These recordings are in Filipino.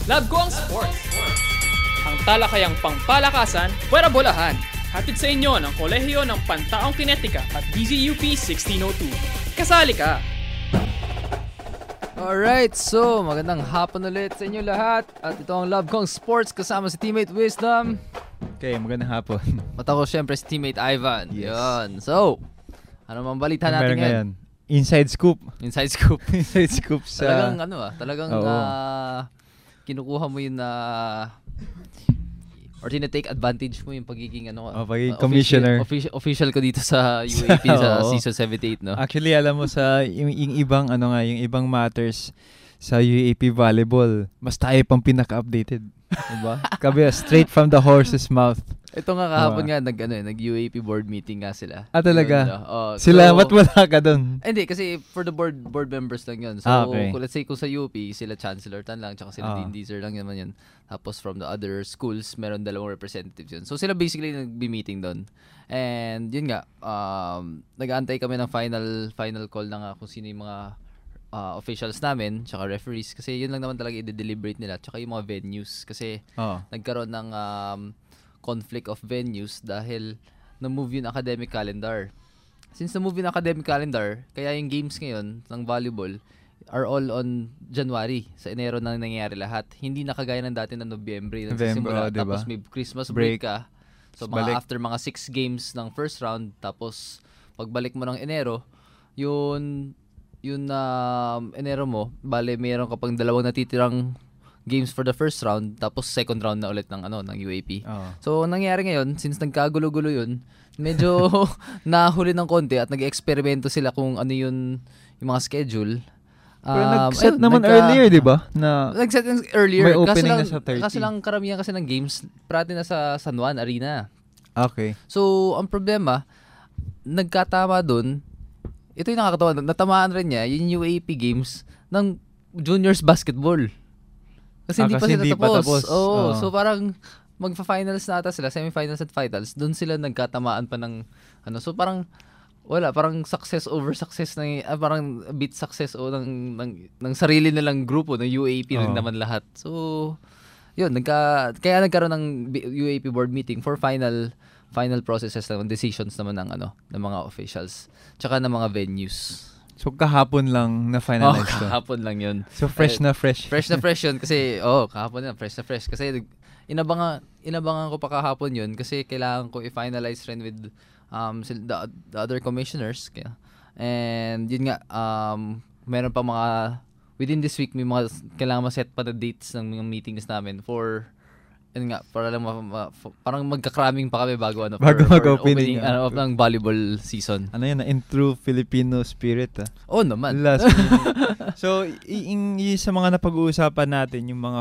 Love ko ang sports. Ang talakayang pangpalakasan, puwera bolahan. Hatid sa inyo ng Kolehiyo ng Pantaong Kinetika at DZUP 1602. Kasali ka! Alright, so magandang hapon ulit sa inyo lahat. At ito ang Love Kong Sports kasama si Teammate Wisdom. Okay, magandang hapon. At ako syempre si Teammate Ivan. Yes. Yun. So, ano mang balita natin ngayon? Inside scoop. Inside scoop. Inside scoop sa... Talagang kinukuha mo yun na... or tinatake advantage mo yung pagiging pagiging commissioner. Official ko dito sa UAP sa season 78, no? Actually, alam mo sa yung ibang yung ibang matters sa UAP volleyball, mas tayo pang pinaka-updated, diba? Kabi straight from the horse's mouth. Ito nga kahapon nga nag-UAP board meeting nga sila. Talaga? Sila, ba't wala ka doon? Hindi, kasi for the board members lang yun. So, okay. Let's say kung sa UP, sila Chancellor Tan lang, tsaka sila Dean Deezer lang naman yun. Tapos from the other schools, meron dalawang representatives yun. So, sila basically nag-meeting doon. And yun nga, nag-aantay kami ng final call na nga kung sino yung mga officials namin, tsaka referees. Kasi yun lang naman talaga i-deliberate nila. Tsaka yung mga venues. Kasi nagkaroon ng... conflict of venues dahil na-move yung academic calendar. Since na-move yung academic calendar, kaya yung games ngayon ng volleyball are all on January. Sa Enero na nangyayari lahat. Hindi na kagaya ng dati na Nobyembre. Nagsisimula, diba? Tapos may Christmas break ka. So after mga 6 games ng first round, tapos pagbalik mo ng Enero, yun Enero mo, bale mayroon ka pang 2 natitirang games for the first round, tapos second round na ulit ng UAP. So, nangyari ngayon, since nagkagulo-gulo yun, medyo nahuli ng konti at nag-eksperimento sila kung ano yung mga schedule. Pero nag-set naman earlier, di ba? Nag-set earlier. May opening na sa 30. Kasi lang karamihan kasi ng games, parati na sa San Juan Arena. Okay. So, ang problema, nagkatama dun, ito yung nakakatawa, natamaan rin niya, yung UAP games ng juniors basketball. Kasi hindi pa tapos. So parang magfa-finals na ata sila, semifinals at finals, doon sila nagkatamaan pa ng so parang wala, parang success over success parang beat success ng sarili nilang grupo ng UAP rin naman lahat. So yun, kaya nagkaroon ng UAP board meeting for final processes ng decisions naman ng mga officials tsaka ng mga venues. So, kahapon lang na-finalize to? Kahapon lang yun. So, fresh na fresh. Fresh na fresh yun kasi, kahapon yan, fresh na fresh. Kasi, inabangan ko pa kahapon yun kasi kailangan ko i-finalize rin with the other commissioners. And, yun nga, meron pa within this week, may mga kailangan ma-set pa na dates ng mga meetings namin for... Yun nga, para lang parang magka-cramming pa kami bago mag-opening ng volleyball season. Ano yun, in true Filipino spirit. Oo naman. Last so, sa mga napag-uusapan natin, yung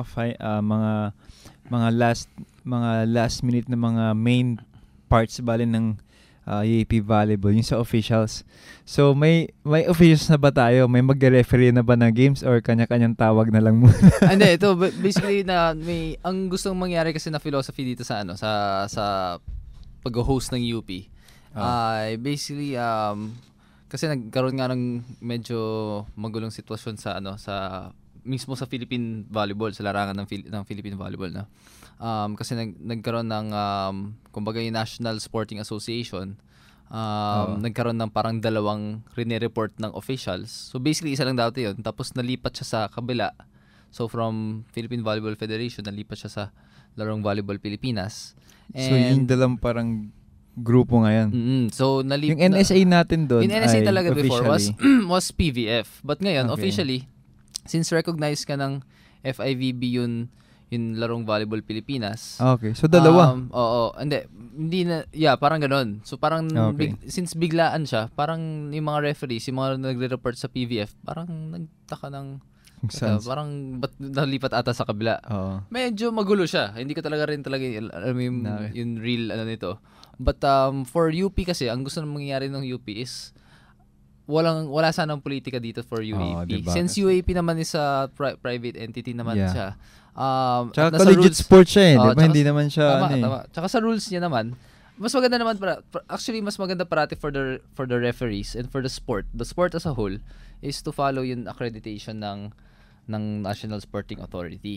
mga last minute na mga main parts ng UAP volleyball, yung sa officials. So, may officials na ba tayo? May mag-referee na ba na games or kanya-kanyang tawag na lang muna? Hindi, ito basically ang gustong mangyari kasi na philosophy dito sa sa pag-host ng UP. Basically kasi nagkaroon nga ng medyo magulong sitwasyon sa mismo sa Philippine volleyball, sa larangan ng Philippine volleyball na. Kasi nagkaroon ng kumbaga yung National Sporting Association nagkaroon ng parang 2 report ng officials. So basically isa lang dati yun, tapos nalipat siya sa kabila. So from Philippine Volleyball Federation nalipat siya sa Larong Volleyball Pilipinas. So yung dalang parang grupo ngayon. So yung NSA natin doon yung NSA talaga before was PVF, but ngayon officially, since recognized ka ng FIVB yung Larong Volleyball Pilipinas. Okay. So, 2. Hindi na, parang gano'n. So, parang, since biglaan siya, parang yung mga referees, yung mga nagre-report sa PVF, parang nagtaka ng, parang, ba't nalipat ata sa kabila? Medyo magulo siya. Hindi ko talaga yung real, nito. But, for UP kasi, ang gusto nang mangyayari ng UP is, wala sanang politika dito for UAP. Diba? Since UAP naman is a private entity naman siya. Tsaka collegiate sports siya diba? Hindi naman siya tama. Tsaka sa rules niya naman, mas maganda naman mas maganda parati for the referees and for the sport as a whole is to follow yung accreditation ng National Sporting Authority.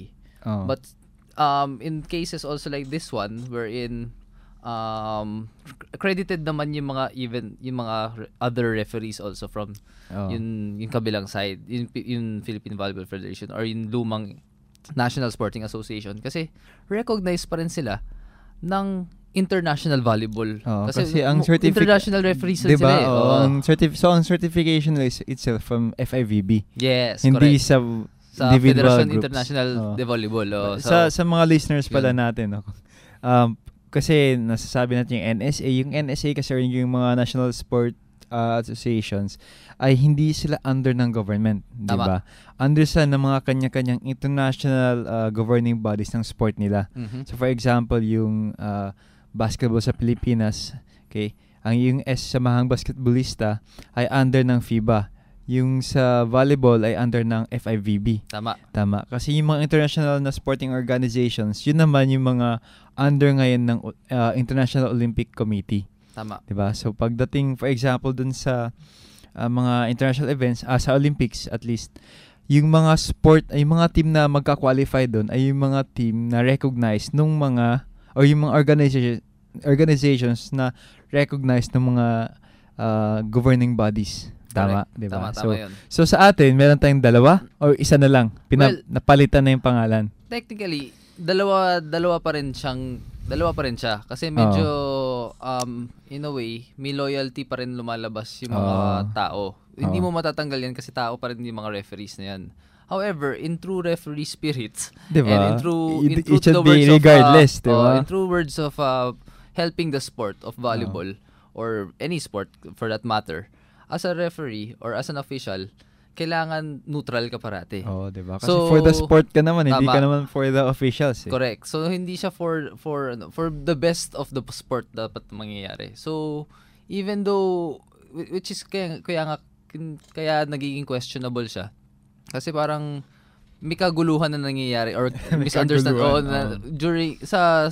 But in cases also like this one wherein credited naman yung mga other referees also from yung kabilang side, yung Philippine Volleyball Federation or yung lumang National Sporting Association, kasi recognized pa rin sila ng international volleyball. Kasi ang international referees diba, sila. So ang certification is itself from FIVB. Yes, hindi correct. sa Federation groups. International de Volleyball. Sa mga listeners pala natin, kasi nasasabi natin yung NSA kasi yung mga national sport associations ay hindi sila under ng government, di ba? Under sila ng mga kanya-kanyang international governing bodies ng sport nila. So for example, yung basketball sa Pilipinas, okay? Yung Samahang Basketballista ay under ng FIBA. Yung sa volleyball ay under ng FIVB. Tama. Kasi yung mga international na sporting organizations, yun naman yung mga under ngayon ng International Olympic Committee. Tama. Diba? So pagdating, for example, dun sa mga international events, sa Olympics at least, yung mga sport, ay mga team na magka-qualify dun, ay yung mga team na recognized nung mga, or yung mga organizations na recognized ng mga governing bodies. Tama, di ba? So sa atin, meron tayong dalawa or isa na lang? Napalitan na yung pangalan. Technically, dalawa pa rin siya kasi medyo in a way, may loyalty pa rin lumalabas yung mga tao. Hindi mo matatanggal yan kasi tao pa rin yung mga referees na yan. However, in true referee spirit, diba? And in true words of helping the sport of volleyball or any sport for that matter, as a referee or as an official, kailangan neutral ka parati. Diba? Kasi for the sport ka naman, hindi ka naman for the officials. Correct. So hindi siya for the best of the sport dapat mangyayari. So even though which is kaya nagiging questionable siya. Kasi parang may kaguluhan na nangyayari or misunderstand during sa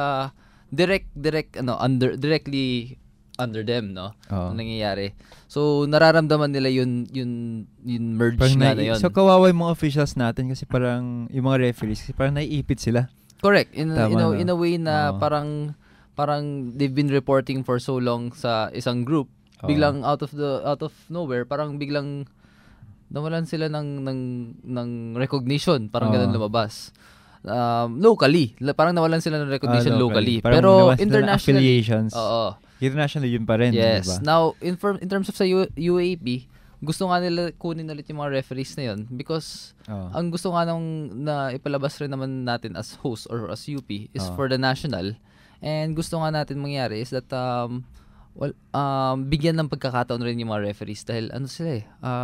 directly under them, no? Nangyayari. So nararamdaman nila yun merge na yun. So kawawa yung mga officials natin kasi parang yung mga referees kasi parang naiipit sila. Correct. In a way na parang they've been reporting for so long sa isang group, biglang out of nowhere parang biglang nawalan sila ng recognition, parang ganun lumabas. Locally, parang nawalan sila ng recognition locally. Pero international affiliations. International yun pa rin, yes. Diba? Now, in terms of sa UAP, gusto nga nila kunin ulit yung mga referees na yun because ang gusto nga na ipalabas rin naman natin as host or as UP is for the national. And gusto nga natin mangyari is that bigyan ng pagkakataon rin yung mga referees dahil sila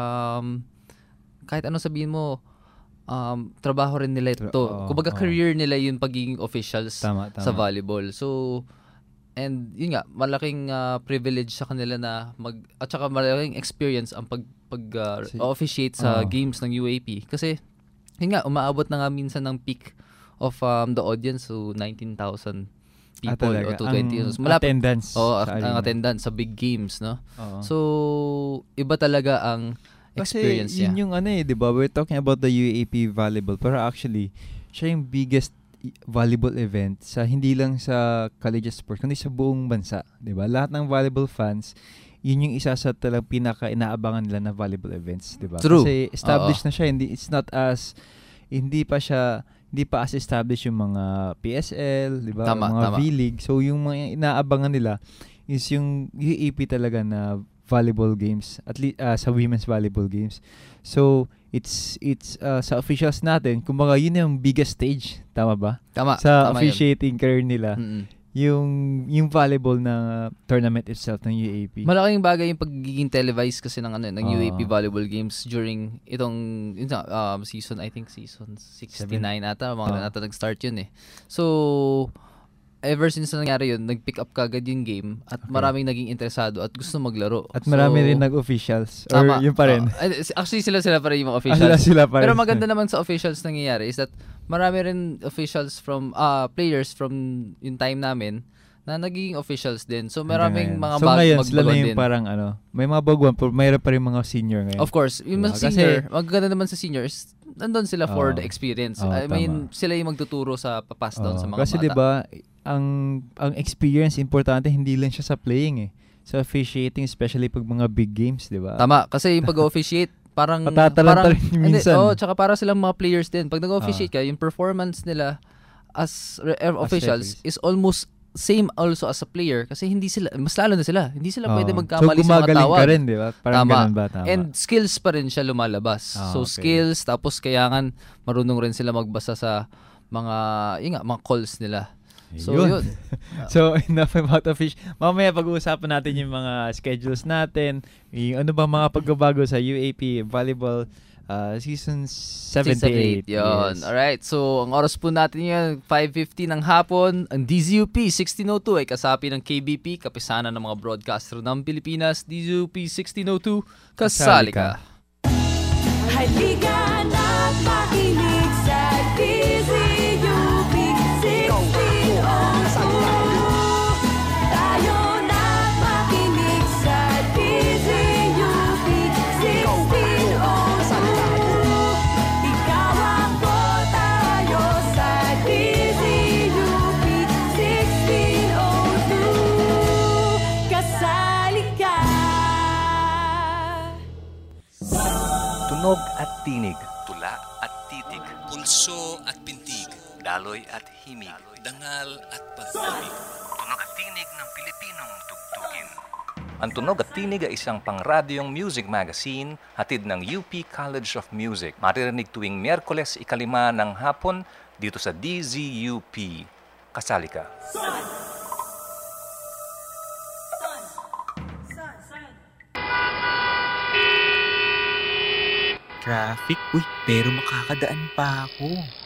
kahit ano sabihin mo, trabaho rin nila ito. Kumbaga career nila yung pagiging officials tama. Sa volleyball. So, and yun nga, malaking privilege sa kanila na at saka malaking experience ang pag-officiate sa games ng UAP. Kasi, yun nga, umaabot na nga minsan ng peak of the audience, so 19,000 people or to 20. Attendance. Ang attendance sa big games, no? So, iba talaga ang experience niya. Kasi yun yung di ba? We're talking about the UAP volleyball, pero actually, siya yung biggest volleyball event sa hindi lang sa collegiate sport kundi sa buong bansa, 'di ba? Lahat ng volleyball fans, yun yung isa sa talagang pinaka-inaabangan nila na volleyball events, 'di ba? Kasi established na siya, hindi pa as established yung mga PSL, 'di ba? Mga V-League. So yung mga inaabangan nila is yung UAP talaga na volleyball games, at least sa women's volleyball games. So it's sa officials natin, kumbaga yun yung biggest stage, tama ba? Sa officiating career nila. Yung volleyball na tournament itself ng UAP. Malaking bagay yung pagiging televised kasi ng UAP volleyball games during itong season, I think season 69 ata, nata nag-start yun eh. So ever since nangyari yun, nag-pick up kagad yung game at maraming naging interesado at gusto maglaro. At marami rin nag-officials. Or yun pa rin. Actually, sila pa rin yung mga officials. Sila pa rin. Pero maganda naman sa officials nangyayari is that marami rin officials from, players from yung time namin na naging officials din. So maraming mga ngayon, sila na yung din. Parang may mga baguhan, pero mayroon pa rin mga senior ngayon. Of course, yung mga senior, maganda naman sa seniors, nandun sila for the experience. I mean, sila yung magtuturo sa pass down sa mga kasi bata. Kasi 'di ba, ang experience importante, hindi lang siya sa playing sa officiating, especially pag mga big games, 'di ba? Tama, kasi yung pag-officiate parang rin minsan. Tsaka para silang mga players din. Pag nag-officiate ka, yung performance nila as officials is almost same also as a player kasi hindi sila, mas lalo na sila, hindi sila pwede magkamali sa mga tawag. So, ka rin, di ba? Parang ganun ba? Tama. And skills pa rin siya lumalabas. So, skills, tapos kailangan marunong rin sila magbasa sa mga calls nila. So, yun. So, enough about official. Mamaya pag-uusapan natin yung mga schedules natin, yung ano ba mga pagbabago sa UAP Volleyball Season 78. Yun. Yes. Alright. So, ang oras po natin yan, 5:50 ng hapon. Ang DZUP 1602 ay kasapi ng KBP, kapisanan ng mga broadcaster ng Pilipinas. DZUP 1602, kasali ka. Halika na't makinig sa DZUP 1602. Tayo na't makinig sa DZUP 1602. Ikaw ako, tayo sa DZUP 1602. Kasali ka. Tunog at tinig, tula at titig, pulso at pintig, daloy at himig, dangal at pag-ibig. tunog at tinig ng Pilipinong tugtugin. Ang Tunog at Tinig ay isang pangradyong music magazine hatid ng UP College of Music. Maririnig tuwing Miyerkules 5 ng hapon dito sa DZUP. Kasali ka. Traffic? Uy, pero makakadaan pa ako.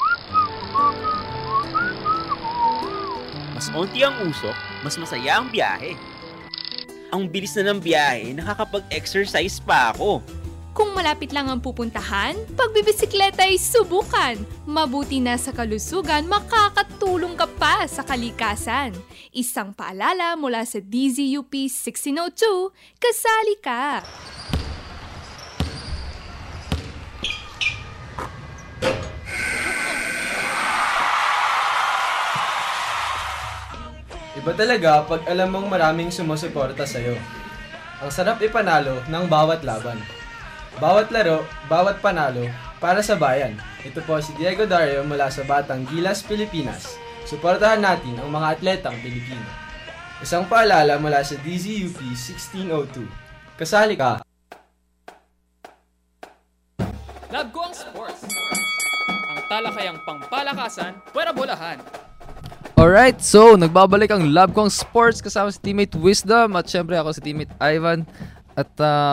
Mas onti ang usok, mas masaya ang biyahe. Ang bilis na ng biyahe, nakakapag-exercise pa ako. Kung malapit lang ang pupuntahan, pagbibisikleta ay subukan. Mabuti na sa kalusugan, makakatulong ka pa sa kalikasan. Isang paalala mula sa DZUP 1602, kasali ka! Iba talaga pag alam mong maraming sumusuporta sa'yo. Ang sarap ipanalo ng bawat laban. Bawat laro, bawat panalo, para sa bayan. Ito po si Diego Dario mula sa Batang Gilas, Pilipinas. Suportahan natin ang mga atletang Pilipino. Isang paalala mula sa DZUP 1602. Kasali ka! Love ko ang sports. Ang talakayang pangpalakasan, puwera bolahan. Alright, so nagbabalik ang Love Kong Sports kasama si teammate Wisdom at syempre ako si teammate Ivan. At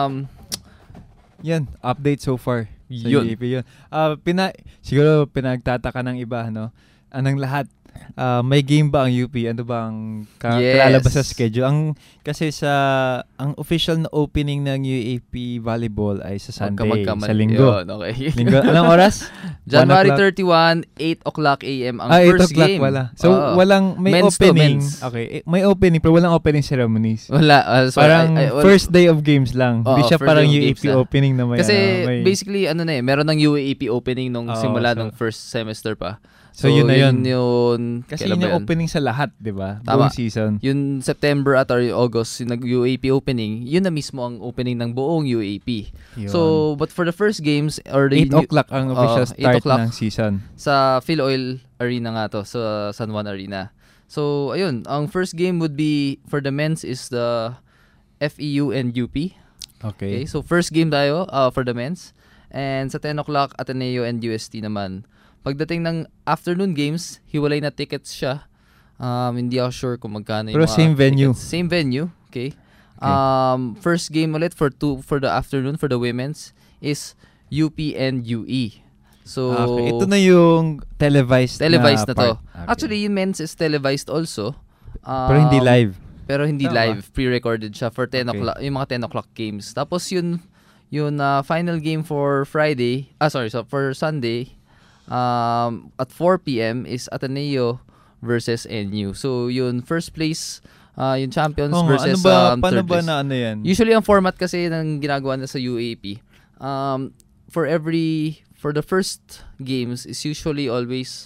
yan, update so far sa Yun. UAP yun. Siguro pinagtataka ng iba, no? Anong lahat, may game ba ang UP? Ano ba ang kalalabas sa schedule? Kasi ang official na opening ng UAP Volleyball ay sa Sunday, sa Linggo. Yun, okay. Linggo. Anong oras? January 31, 8 o'clock a.m. ang 8 first o'clock game. wala. So, walang, may men's opening. men's. Okay, may opening pero walang opening ceremonies. Wala. Parang first day of games lang. Hindi siya parang UAP opening na may... Kasi basically, meron ng UAP opening nung simula nung first semester pa. So yun na yun. Kasi yun yung opening sa lahat, di ba? Tama. Buong season. Yung September at or August, yung nag-UAP opening, yun na mismo ang opening ng buong UAP. Yun. So, but for the first games, or 8 o'clock ang official start ng season. Sa Philoil Arena nga to, sa San Juan Arena. So, ayun, ang first game would be, for the men's is the FEU and UP. Okay, so first game tayo for the men's. And sa 10 o'clock, Ateneo and UST naman. Pagdating ng afternoon games, hiwalay na tickets siya. Hindi ako sure kung magkano yung pero same venue. Tickets. Same venue, okay. First game ulit for the afternoon for the women's is UP and UE. So ito na yung televised na to. part. Okay. Actually, yung men's is televised also. Pero hindi live. Pero hindi live, pre-recorded siya for 10 o'clock, yung mga 10 o'clock games. Tapos yun final game for Friday, so for Sunday, at 4 p.m. is Ateneo versus NU. So yun, first place, yung champions versus paano third ba place. na ano yan? Usually ang format kasi ng ginagawa na sa UAP, for every for the first games is usually always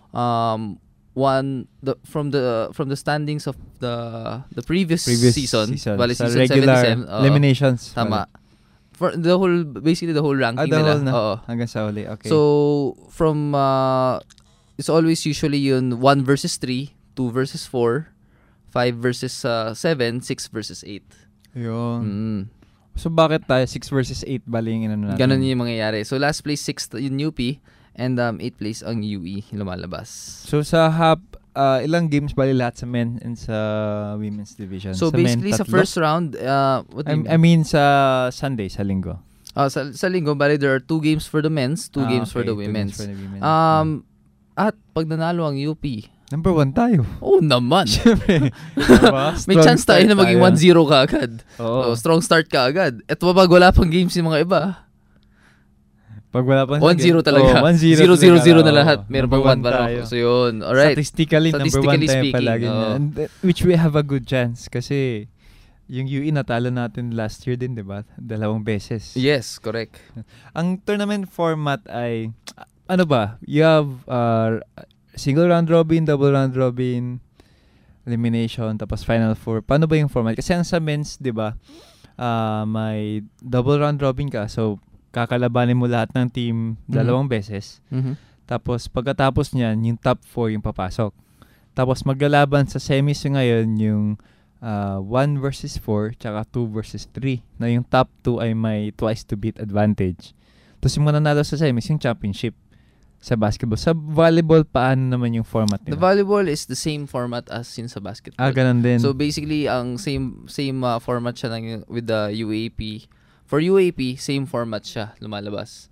from the standings of the previous season. Bale, sa season regular 77. eliminations. Tama. For the whole ranking nila. Oo. Hanggang sa huli. Okay. So from it's always usually yun 1 versus 3, 2 versus 4, 5 versus 7, 6 versus 8. Yun. So bakit tayo 6 versus 8 baling inano natin? Ganun yung mangyayari. So last place 6 yung UP and 8th place ang UE lumalabas. So sa ilang games bali lahat sa men and sa women's division? So sa basically men, sa first round I mean sa Sunday, sa linggo. Sa linggo bali there are 2 games for the men's, 2 games for the women's. At pag nanalo ang UP, number 1 tayo. Oh naman. Siyempre. May chance tayo na maging 1-0 ka agad. Oo. Strong start ka agad. Eto pag wala pang games yung mga iba. Pag wala pang 1-0 talaga. 0-0-0 na lahat. Meron pang 1 para. So yun. Alright. Statistically number 1 tayo speaking, palagi. Which we have a good chance kasi yung UE natalo natin last year din, 'di ba? 2 beses. Yes, correct. Ang tournament format ay ano ba? You have single round robin, double round robin, elimination, tapos final four. Paano ba yung format? Kasi ang sa men's, 'di ba? May double round robin ka. So kakalabanin mo lahat ng team 2 beses. Tapos pagkatapos niyan, yung top 4 yung papasok. Tapos maglalaban sa semis ngayon yung 1 versus 4 tsaka 2 versus 3. Na yung top 2 ay may twice to beat advantage. Tapos yung mananalo sa semis yung championship. Sa basketball. Sa volleyball, paano naman yung format nila? The volleyball is the same format as in sa basketball. Ganun din. So basically, ang same format siya with the UAP. For UAP, same format siya lumalabas.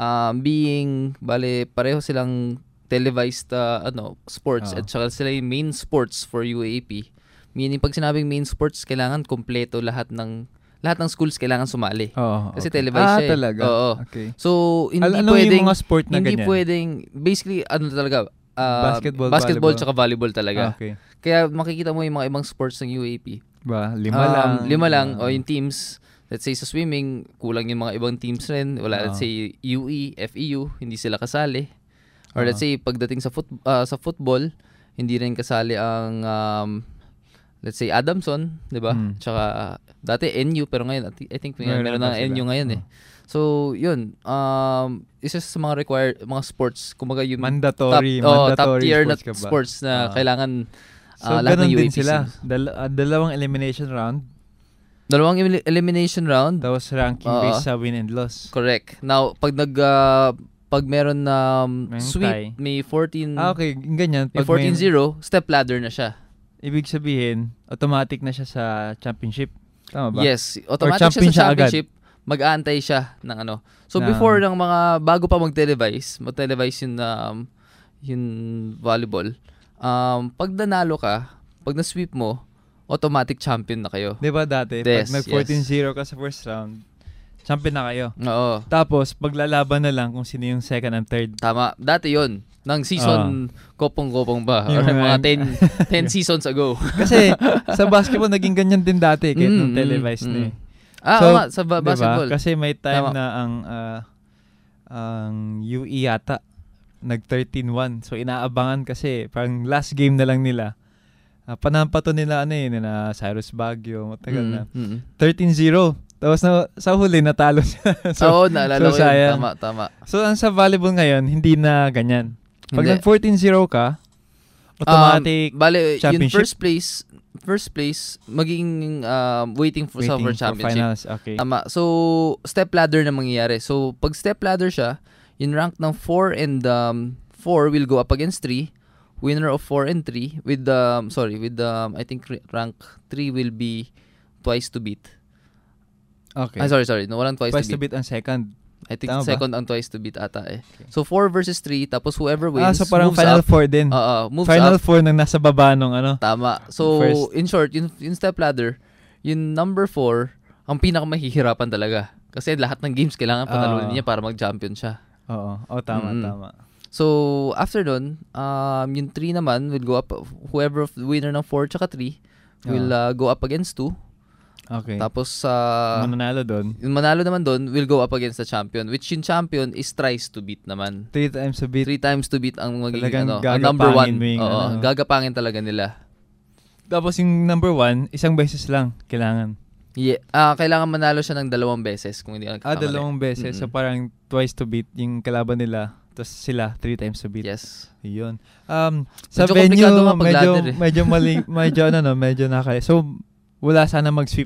Pareho silang televised sports at saka sila yung main sports for UAP. Meaning, pag sinabing main sports, kailangan kompleto lahat ng schools kailangan sumali. Kasi televised siya. Talaga? Oo. Okay. So, hindi Ano pwedeng, yung mga sport na hindi ganyan? pwedeng, basically, talaga, basketball tsaka volleyball talaga. Okay. Kaya makikita mo yung mga ibang sports ng UAP. Ba, 5 lang. O yung teams, let's say sa swimming, kulang yung mga ibang teams rin. Wala, let's say UE, FEU, hindi sila kasali. Or let's say, pagdating sa football, hindi rin kasali ang let's say Adamson, 'di ba? Tsaka dati NU pero ngayon I think meron na NU ngayon eh. So, 'yun. Isa sa mga required mga sports, kumbaga yung mandatory top tier na sports, sports na kailangan so, lahat ng UAP sila. Dalawang elimination round. Elimination round. Tapos ranking based sa win and loss. Correct. Now, pag meron na sweep, may 14 okay, ganyan. Pag 14-0, step ladder na siya. Ibig sabihin, automatic na siya sa championship. Tama ba? Yes, automatic siya sa championship. Mag-aantay siya ng So before ng bago pa mag-televise yung volleyball. Pag nanalo ka, pag na-sweep mo, automatic champion na kayo. 'Di ba dati pag nag 14-0 ka sa first round, champion na kayo. Oo. Tapos paglalaban na lang kung sino yung second and third. Tama. Dati 'yon. Nang season kopong-kopong ba? Or mga 10 seasons ago. Kasi sa basketball naging ganyan din dati kahit nung televised na eh. Sa basketball. Diba? Kasi may time na ang UE yata nag 13-1. So inaabangan kasi parang last game na lang nila. Panampato nila nila Cyrus Baguio, matagal na. 13-0. Tapos sa huli natalo siya. Naalala ko yun. Tama. So ang sa volleyball ngayon, hindi na ganyan. Pag nag 14-0 ka, automatic championship. Yung first place magiging waiting for championship. Finals. Okay. Tama. So step ladder na mangyayari. So pag step ladder siya, yung rank ng 4 and 4 will go up against 3. Winner of 4 and 3 with I think rank 3 will be twice to beat. Okay. Sorry. No, walang twice to beat ang second. I think Tama second ang twice to beat ata eh. Okay. So 4 versus 3 tapos whoever wins so parang moves final up. 4 din. Moves final up. 4 nang nasa baba nung Tama. So first. In short, yung step ladder, yung number 4 ang pinakamahihirapan talaga. Kasi lahat ng games kailangan panalunin niya para mag-champion siya. Oo. Tama. So after nun, yung 3 naman will go up, whoever winner ng 4 tsaka 3 will go up against 2. Okay. Tapos sa mananalo doon. yung manalo naman doon will go up against the champion, which yung champion is tries to beat naman. 3 times a beat. 3 times to beat ang magiging Talagang ang number 1. gagapangin mo yung ano. Gagapangin talaga nila. Tapos yung number 1, isang beses lang kailangan. Yeah, kailangan manalo siya ng 2 beses kung hindi ako nagkakamali. 2 beses. So parang twice to beat yung kalaban nila. Tapos sila 3 times to beat. Yes. Yun. Sa Medyo venue, komplikado nga pag ladder eh. medyo mali, medyo nakakaya. So, wala sana mag-sweep.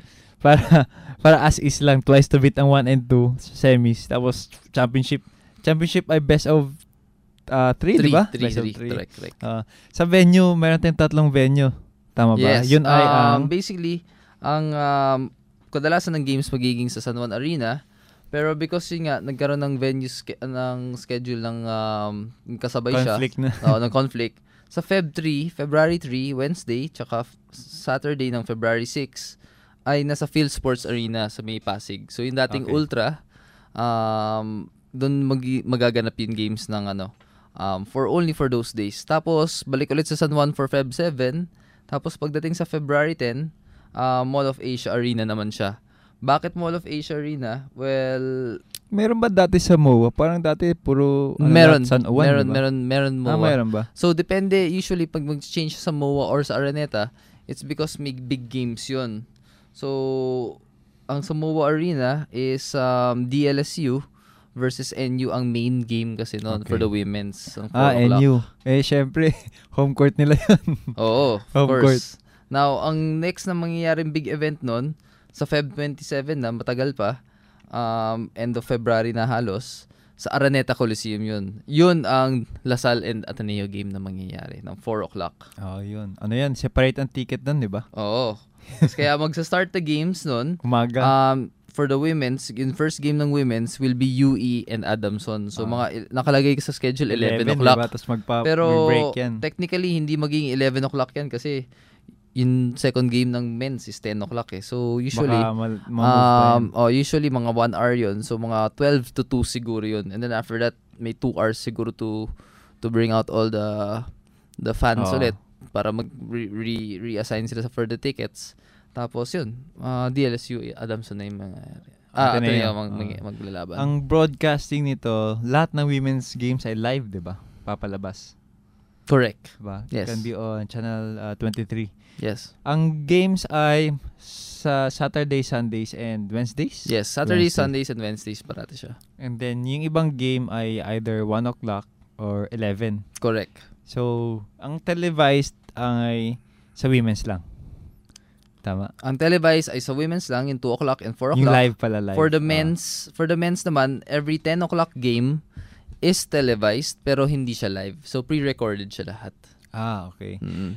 Para as is lang. Twice to beat ang 1 and 2 sa semis. Tapos, championship. Championship ay best of 3, di ba? 3. Best of 3. Correct. Sa venue, meron tayong 3 venue. Tama ba? Yes. Yun ay basically, ang kadalasan ng games magiging sa San Juan Arena. Pero because yun nga, nagkaroon ng venue ng schedule ng kasabay conflict siya. Ng conflict. Sa February 3, Wednesday, tsaka Saturday ng February 6, ay nasa Field Sports Arena sa May Pasig. So yung dating Ultra, doon magaganap yung games ng only for those days. Tapos, balik ulit sa San Juan for Feb 7. Tapos pagdating sa February 10, Mall of Asia Arena naman siya. Bakit Mall of Asia Arena? Well, meron ba dati sa MOA? Parang dati puro meron MOA. Meron ba? So depende, usually pag mag-change sa MOA or sa Araneta, it's because may big games 'yun. So ang sa MOA Arena is DLSU versus NU ang main game kasi noon for the women's. NU. Syempre, home court nila 'yun. Oo, of home course. Court. Now, ang next na mangyayaring big event noon sa Feb 27 na, matagal pa, end of February na halos, sa Araneta Coliseum yun. Yun ang Lasal and Ateneo game na mangyayari ng 4 o'clock. Yun. Ano yan? Separate ang ticket doon, di ba? Oo. Kaya magsa-start the games nun. Umaga. For the women's, yung first game ng women's will be UE and Adamson. So, nakalagay sa schedule 11 o'clock. Diba? Pero, break yan. Technically, hindi magiging 11 o'clock yan kasi yung second game ng men's is 10 o'clock eh. So, usually, usually mga 1 hour yun. So, mga 12 to 2 siguro yun. And then after that, may 2 hours siguro to bring out all the fans ulit para reassign sila for the tickets. Tapos yun, DLSU, Adamson na yung mga Ateneo maglalaban. Ang broadcasting nito, lahat ng women's games ay live, di ba? Papalabas. Correct. Diba? Yes. Can be on channel 23. Yes. Ang games ay sa Saturday, Sundays, and Wednesdays? Yes, Saturday, Sundays, and Wednesdays parati siya. And then, yung ibang game ay either 1 o'clock or 11. Correct. So, ang televised ay sa women's lang. Tama. Ang televised ay sa women's lang, yung 2 o'clock and 4 o'clock. Yung live pala, live. For the men's naman, every 10 o'clock game is televised pero hindi siya live. So, pre-recorded siya lahat. Okay.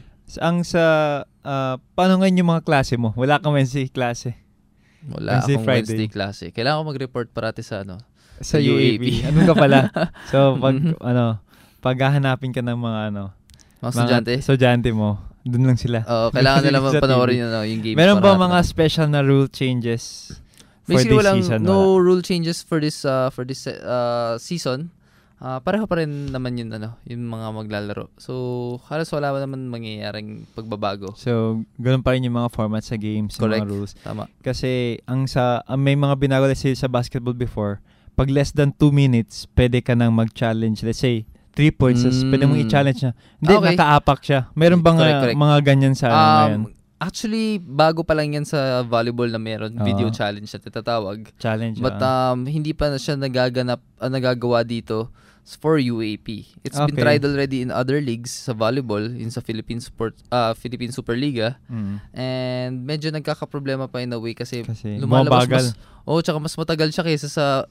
Paano ngayon yung mga klase mo? Wala kang Wednesday klase? Wala akong Wednesday klase. Kailangan ko mag-report parati sa sa UAP. Ano ka pala? So, pag hahanapin ka ng mga mga estudyante mo, dun lang sila. Kailangan nila panoorin yung game. Meron ba mga special na rule changes for basically, this season? No rule changes for this season. Pareho pa rin naman yung mga maglalaro. So, halos wala naman mangyayaring pagbabago. So, ganoon pa rin yung mga format sa games, yung mga rules. Tama. Kasi, may mga binago sa basketball before, pag less than 2 minutes, pwede ka nang mag-challenge. Let's say, 3 points, pwede mong i-challenge niya. Hindi, nakaapak siya. Meron bang correct. Mga ganyan sa ngayon? Actually, bago pa lang yan sa volleyball na meron video challenge na titatawag. Challenge. But hindi pa na siya nagagawa dito for UAP. It's been tried already in other leagues sa volleyball, in sa Philippine Superliga. And medyo nagkakaproblema pa in a way kasi lumalabas tsaka mas matagal siya kaysa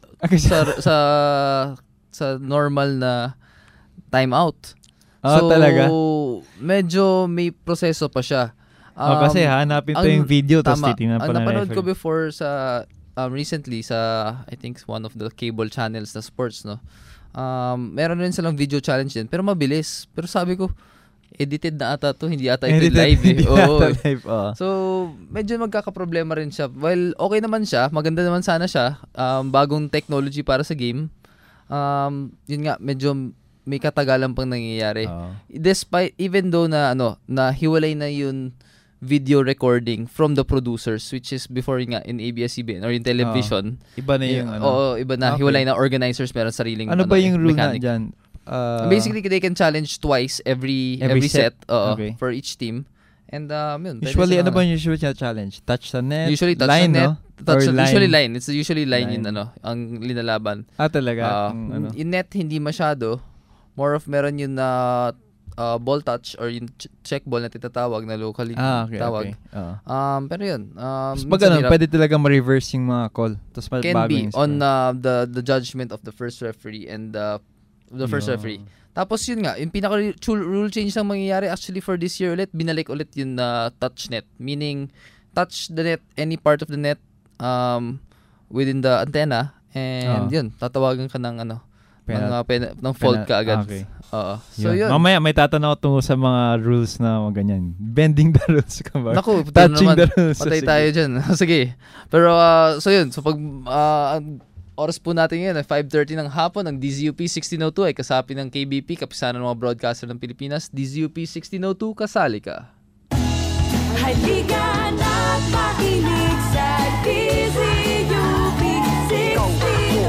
sa normal na timeout. So, talaga? Medyo may proseso pa siya. Kasi hanapin to yung video tapos titingnan pa na napanood ko before sa recently sa I think one of the cable channels na sports meron rin silang video challenge din pero mabilis. Pero sabi ko edited na ata to, hindi ata ito live eh. So medyo magkakaproblema rin siya. Well, okay naman siya, maganda naman sana siya. Bagong technology para sa game. Yun nga, medyo may katagalan pang nangyayari. Despite even though na hiwalay na yun video recording from the producers, which is before nga in ABS-CBN or in television. Iba na yung Oo, iba na. Okay. Hiwalay na organizers, meron sariling Ano ba yung rule mechanic. na dyan? Basically, they can challenge twice every set Okay. for each team. And yun. Usually, ano ba yung usual challenge? Touch the net? Usually touch line, the net. no? Usually line. It's usually line. Yung ang linalaban. Talaga? In net, hindi masyado. More of meron yung ball touch or yung check ball na titatawag na locally tawag. Okay. Pero yun. Pag pwede talaga ma-reverse yung mga call. Tapos can be on the judgment of the first referee and the first referee. Tapos yun nga, yung pinaka-rule change na mangyayari actually for this year ulit, binalik ulit yung touch net. Meaning, touch the net, any part of the net within the antenna. And yun, tatawagan ka ng ng fault ka agad. Okay. So yun. Mamaya may tatanong tungo sa mga rules na ganyan. Bending the rules ka ba? Naku, touching the rules. Patay tayo dyan. Sige. Pero so yun, so pag oras po natin ngayon ay 5:30 ng hapon, ang DZUP 1602 ay kasapi ng KBP, kapisanan ng mga broadcaster ng Pilipinas. DZUP 1602, kasali ka. Halika na't makinig sa DZUP 1602.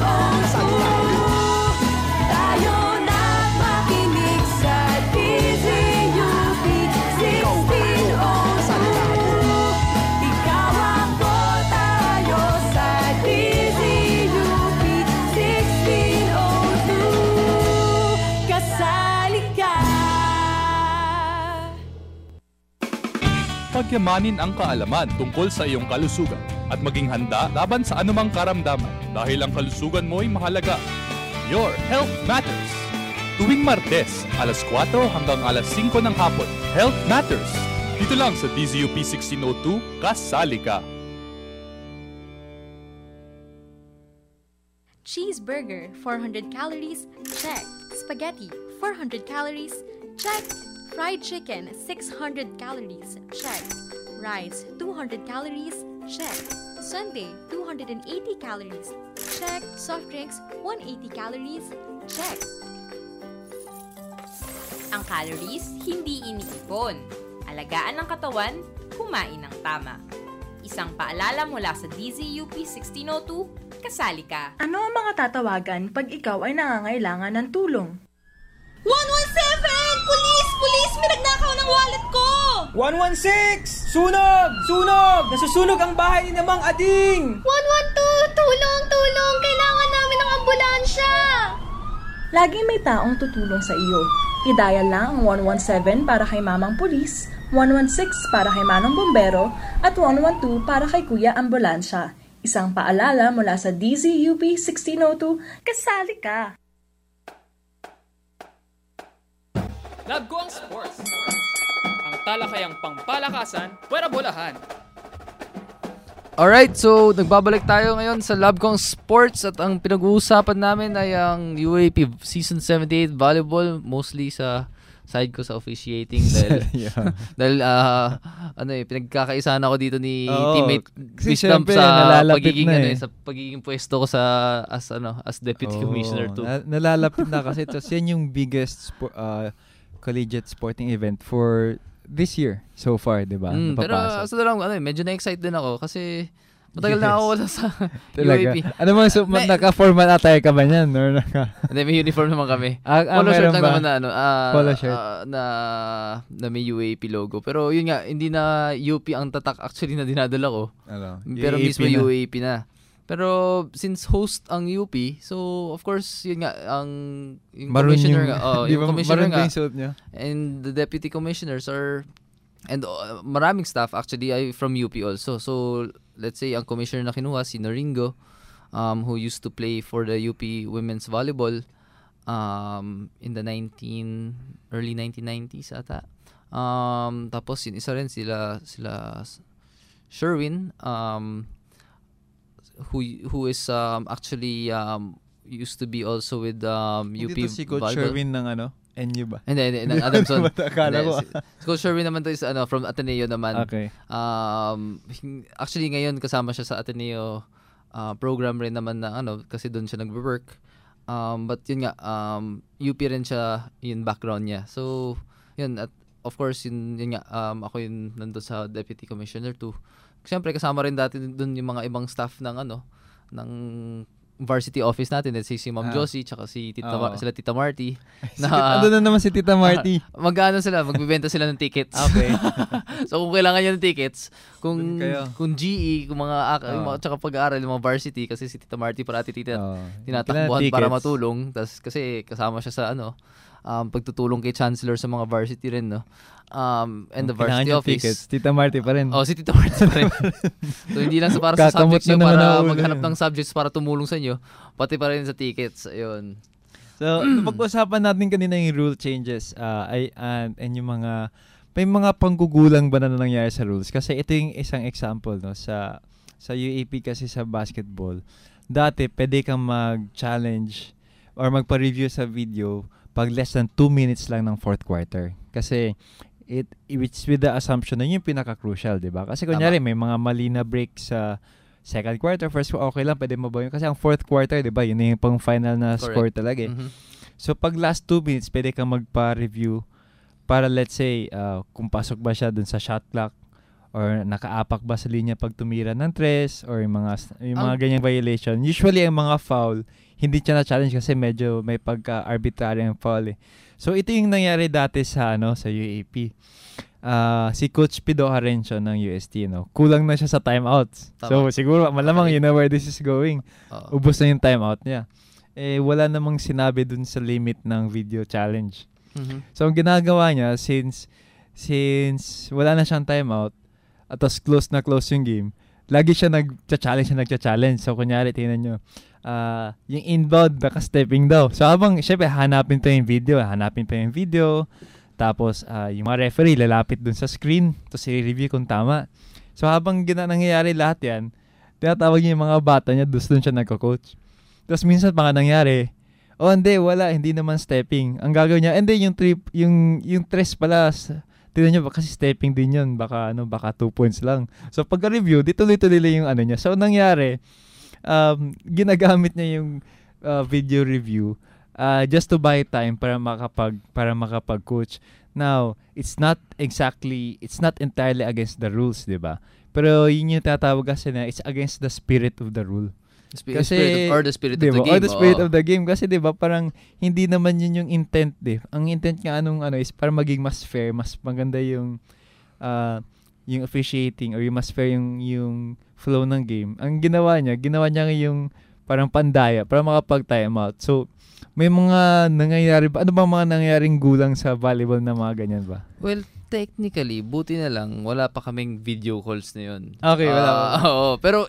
Tayo na't makinig sa DZUP 1602. Ikaw ako, tayo sa DZUP 1602. Kasali ka. Pagyamanin ang kaalaman tungkol sa iyong kalusugan at maging handa laban sa anumang karamdaman dahil ang kalusugan mo ay mahalaga. Your Health Matters. Tuwing Martes, alas 4 hanggang alas 5 ng hapon. Health Matters. Dito lang sa DZUP 1602, kasali ka. Cheeseburger, 400 calories, check. Spaghetti, 400 calories, check. Fried chicken, 600 calories, check. Rice, 200 calories, check. Sundae, 280 calories, check. Soft drinks, 180 calories, check. Ang calories, hindi iniipon. Alagaan ang katawan, kumain ng tama. Isang paalala mula sa DZUP 1602, kasali ka. Ano ang mga tatawagan pag ikaw ay nangangailangan ng tulong? 117! Police! Police! May nagnakaw ng wallet ko! 116! Sunog! Sunog! Nasusunog ang bahay ni Namang Ading! 112! Tulong! Tulong! Kailangan namin ng ambulansya! Laging may taong tutulong sa iyo. I-dial lang ang 117 para kay Mamang Pulis, 116 para kay Manong Bombero, at 112 para kay Kuya Ambulansya. Isang paalala mula sa DZUP 1602, kasali ka! Love ko ang sports. Ang talakayang pangpalakasan, pwera bolahan. Alright, so nagbabalik tayo ngayon sa Love Kong Sports at ang pinag-uusapan namin ay ang UAP Season 78 Volleyball, mostly sa side ko sa officiating dahil pinagkakaisahan ako dito ni teammate Wisdom sa pagiging sa pagiging pwesto ko sa as deputy commissioner too. Nalalapit na kasi yan yung biggest collegiate sporting event for this year so far, 'di ba? Pero sa lang medyo na-excite din ako kasi matagal na ako wala sa UAP. UAP. Ano bang naka-formal attire ka ba niyan or Hindi, may uniform naman kami. Polo shirt lang naman na polo shirt. Na may UAP logo. Pero yun nga, hindi na UP ang tatak actually na dinadala ko. Pero UAP mismo na. UAP na. Pero since host ang UP, so of course yun nga yung commissioner nga, yung commissioner nga and the deputy commissioners are and maraming staff actually ay from UP also. So let's say ang commissioner na kinuha si Noringo, who used to play for the UP women's volleyball in the early 1990s ata. Tapos yun isa rin sila Sherwin who is actually used to be also with UP Dito si Coach volleyball. Sherwin ng NU ba? Hindi, ng Adamson. Akala ko. Si Coach Sherwin naman to is from Ateneo naman. Okay. Actually ngayon kasama siya sa Ateneo program rin naman na kasi doon siya nagwo-work. But yun nga UP rin siya yung background niya. So yun at of course, yun nga, ako yung nandun sa Deputy Commissioner 2. Siyempre, kasama rin dati dun yung mga ibang staff ng ng varsity office natin, let's say si Ma'am Josie, tsaka si Tita Marty. Ano na naman si Tita Marty? Magbibenta sila ng tickets. Okay. So kung kailangan niyo ng tickets, kung GE, kung tsaka pag-aaral, yung mga varsity, kasi si Tita Marty parati tinatakbuhan para matulong. Tas, kasi kasama siya sa pagtutulong kay Chancellor sa mga varsity rin, no? And the varsity office. Tickets. Tita Marty pa rin. Si Tita Marty pa rin. So hindi lang para sa subjects nyo, para maghanap ng subjects para tumulong sa inyo, pati pa rin sa tickets. Ayun. So, pag-usapan natin kanina yung rule changes and yung may mga panggugulang ba na nangyari sa rules? Kasi ito yung isang example, no, sa UAP kasi sa basketball. Dati, pwede kang mag-challenge or magpa-review sa video pag less than 2 minutes lang ng fourth quarter. Kasi it's with the assumption na yun yung pinaka-crucial, di ba? Kasi kunyari, may mga mali na break sa second quarter, first okay lang, pwede mo ba yun? Kasi ang fourth quarter, di ba, yun yung pang final na score talaga. So pag last 2 minutes, pwede kang magpa-review para let's say, kung pasok ba siya dun sa shot clock or nakaapak ba sa linya pag tumira ng tres or yung mga ganyang violation. Usually, ang mga foul, hindi siya na-challenge kasi medyo may pagka-arbitrary ang foul eh. So, ito yung nangyari dati sa UAP. Si Coach Pido Harencio ng UST, no? Kulang na siya sa timeouts. So, siguro, malamang you know where this is going. Ubos na yung timeout niya. Wala namang sinabi dun sa limit ng video challenge. So, ang ginagawa niya, since wala na siyang timeout, at tapos close yung game, lagi siya nagcha-challenge. So, kunyari, tingnan nyo, yung inbound, naka-stepping daw. So, habang, syempre, hanapin pa yung video, tapos, yung mga referee, lalapit dun sa screen, tapos i-review kung tama. So, habang nangyayari lahat yan, tinatawag niya yung mga bata niya, doon siya nagko-coach. Tapos, minsan pa nga nangyari, hindi naman stepping. Ang gagawin niya, yung tres pala, tignan nyo, kasi stepping din yun, baka 2 points lang. So, pagka-review, di tuloy-tuloy lang yung niya. So, nangyari, ginagamit niya yung video review just to buy time para makapag-coach. Now, it's not entirely against the rules, di ba? Pero yun yung tatawag kasi na it's against the spirit of the rule. The spirit of the game. Or the spirit of the game. Kasi diba, parang hindi naman yun yung intent. Ang intent nga is para maging mas fair, mas maganda yung officiating or yung mas fair yung flow ng game. Ang ginawa niya yung parang pandaya para makapag-time out. So, may mga nangyayari ba? Ano ba mga nangyayaring gulang sa volleyball na mga ganyan ba? Well, technically, buti na lang, wala pa kaming video calls na yun. Okay, wala pa. Oo, pero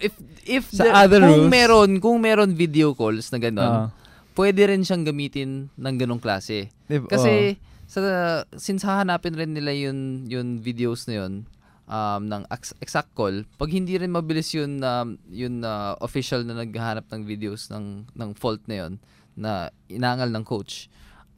kung meron video calls na gano'n, pwede rin siyang gamitin ng ganong klase. Kasi, since hahanapin rin nila yung videos na yun, ng exact call, pag hindi rin mabilis yun official na naghahanap ng videos ng fault na yun, na inaangal ng coach,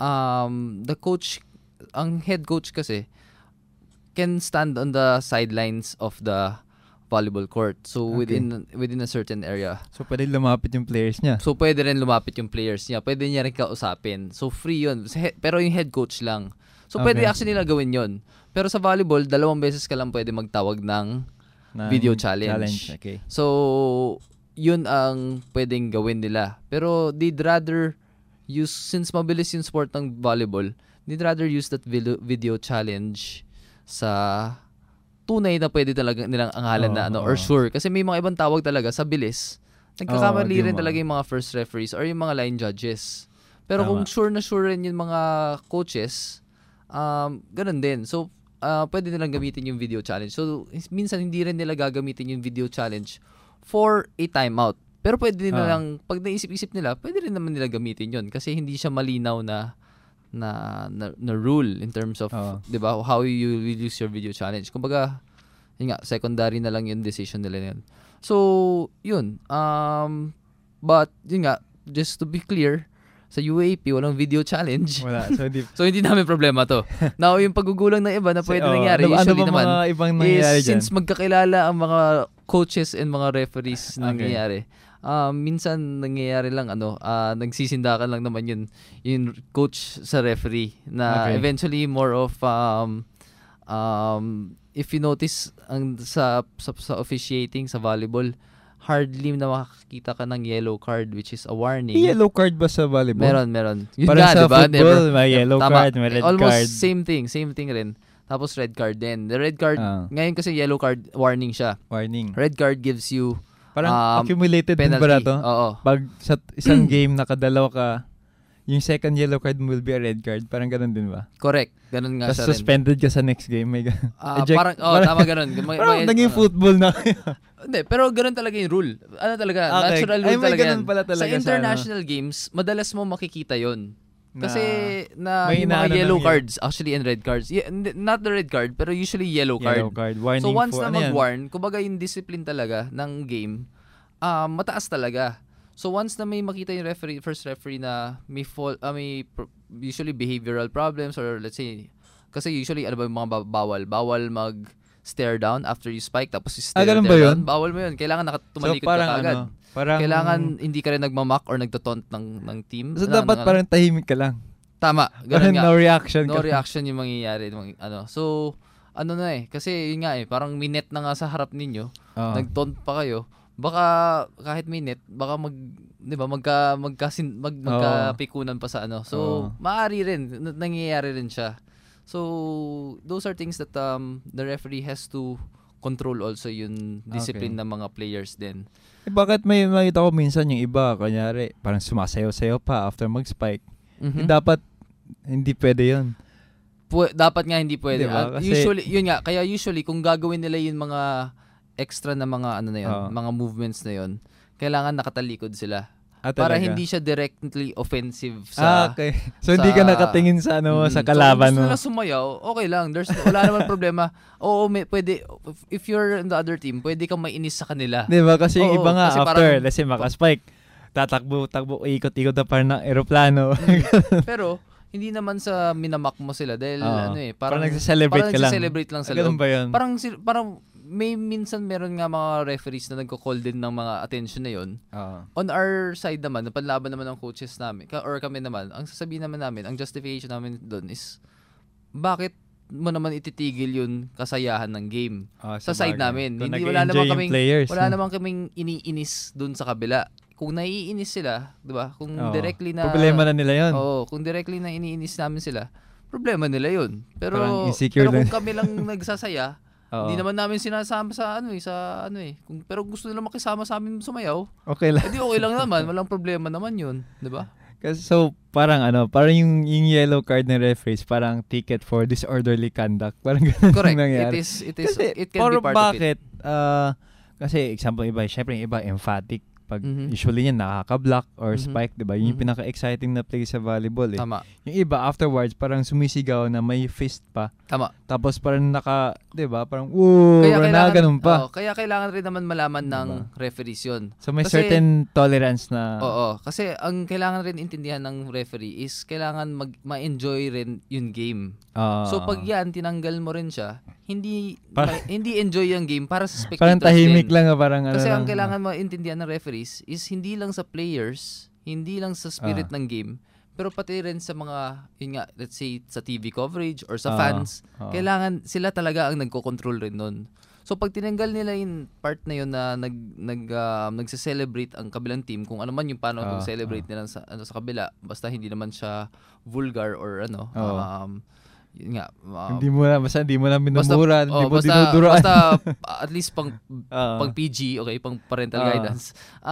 ang head coach kasi, can stand on the sidelines of the volleyball court. So, within a certain area. So, pwede lumapit yung players niya? So, pwede rin lumapit yung players niya. Pwede niya rin kausapin. So, free yun. Pero yung head coach lang. So, pwede actually nila gawin yun. Pero sa volleyball, 2 beses ka lang pwede magtawag ng video challenge. Okay. So, yun ang pwedeng gawin nila. Pero, they'd rather use, since mabilis yung sport ng volleyball, they'd rather use that video challenge sa tunay na pwede talaga nilang anghalan or sure. Kasi may mga ibang tawag talaga sa bilis. Nagkakamali rin talaga yung mga first referees or yung mga line judges. Pero kung sure na sure rin yung mga coaches, ganun din. So, pwede nilang gamitin yung video challenge. So, minsan hindi rin nila gagamitin yung video challenge for a timeout. Pero pwede nilang, pag naisip-isip nila, pwede rin naman nila gamitin yun. Kasi hindi siya malinaw na rule in terms of 'di ba, how you use your video challenge. Kumbaga, yun nga, secondary na lang yung decision nila yun. So, yun. But yun nga, just to be clear, sa UAP walang video challenge. Wala. So hindi namin problema to. Now, yung paggugulang ng iba na pwede nangyari, usually naman, mga ibang nangyayari dyan? Since magkakilala ang mga coaches and mga referees na nangyayari, minsan nangyayari lang nagsisindakan lang naman yung coach sa referee na eventually more of If you notice sa officiating sa volleyball, hardly na makakita ka ng yellow card, which is a warning. Yellow card ba sa volleyball? Meron. Yun Para sa diba? football, may yellow card, may red Almost card. same thing rin. Tapos red card din. The red card, ngayon kasi yellow card, warning siya. Warning. Red card gives you parang accumulated penalty. din ba na to? Oo. Pag sa isang game nakadalawa ka, yung second yellow card will be a red card. Parang ganun din ba? Correct. Ganun nga siya rin. Suspended ka sa next game. May parang tama ganun. Parang naging football na kayo. Hindi, pero ganun talaga yung rule. Ano talaga? Okay. Natural rule talaga yan. Pala talaga sa international games, madalas mo makikita yon. Kasi may yung mga yellow cards, actually and red cards. Not the red card, pero usually yellow card. Yellow card. Warning so once for, na mag-warn, kumbaga yung discipline talaga ng game, mataas talaga. So once na may makita yung first referee na may usually behavioral problems or let's say, kasi usually ano ba yung mga bawal mag-stare down after you spike tapos you stare ganun ba yun? down. Bawal mo yun. Kailangan tumalikod so, parang ka agad. Parang kailangan hindi ka rin nagmamak or nagtotont ng team. So dapat parang tahimik ka lang. Tama. Ganun nga. No reaction No reaction yung mangyayari. So, ano na kasi yun nga parang minute na nga sa harap ninyo. Nagtont pa kayo. Baka kahit minute, baka magkapikunan pa sa ano. So, maaari rin. Nangyayari rin siya. So, those are things that the referee has to control also yung discipline ng mga players din. Bakit may makita ko minsan yung iba, kanyari, parang sumasayaw-sayaw pa after mag-spike. Dapat, hindi pwede yun. Dapat nga hindi pwede. Diba? Kasi, usually, yun nga, kaya usually, kung gagawin nila yung mga extra na mga ano na yun, mga movements na yun, kailangan nakatalikod sila. Para hindi siya directly offensive sa okay. So hindi ka nakatingin sa sa kalaban mo. So, gusto nila sumayaw, okay lang. Wala naman problema. Oo, pwede if you're in the other team, pwede kang mainis sa kanila. 'Di ba? Kasi yung iba nga after, let's say maka-spike, tatakbo, ikot-ikot na parang ng eroplano. Pero hindi naman sa minamak mo sila dahil parang nagse-celebrate ka lang. Nagse-celebrate lang sa loob. Ba yun? Parang may minsan meron nga mga referees na nagko-call din ng mga attention na yon. On our side naman, napanlaban naman ng coaches namin or kami naman, ang sasabihin naman namin, ang justification namin doon is bakit mo naman ititigil yun kasayahan ng game sa side namin. Hindi wala naman kaming iniinis doon sa kabila. Kung naiinis sila, 'di ba? Kung directly na problema na nila 'yon. Kung directly na iniinis namin sila, problema nila 'yon. Pero kung kami lang nagsasaya, hindi naman namin sinasama sa pero gusto nila makisama sa amin sumayaw. Okay lang. Hindi okay lang naman, walang problema naman 'yun, 'di ba? Kasi parang yung yellow card ng referees parang ticket for disorderly conduct. Parang ganun. Correct. Nangyari. It can be part of it. Kasi example syempre yung iba emphatic. Pag usually yan nakaka-block or spike, 'di ba? Yun yung pinaka-exciting na play sa volleyball eh. Tama. Yung iba afterwards parang sumisigaw na may fist pa. Tama. Tapos parang 'di ba? Parang ganun pa. Kaya kailangan rin naman malaman ng referees 'yun. So may certain tolerance na kasi ang kailangan rin intindihan ng referee is kailangan ma-enjoy rin yung game. So pag yan tinanggal mo rin siya, hindi enjoy yung game para sa spectators. Parang tahimik lang parang kasi ang kailangan maintindihan ng referees is hindi lang sa players, hindi lang sa spirit ng game, pero pati rin sa mga let's say sa TV coverage or sa fans, kailangan sila talaga ang nagko-control rin nun. So pag tinanggal nila yung part na yun na nagse-celebrate ang kabilang team, kung ano man yung paano celebrate nila sa kabila, basta hindi naman siya vulgar or yun nga. Hindi mo na minumura, hindi mo dinuduroan. Basta at least pang PG, okay, pang parental guidance.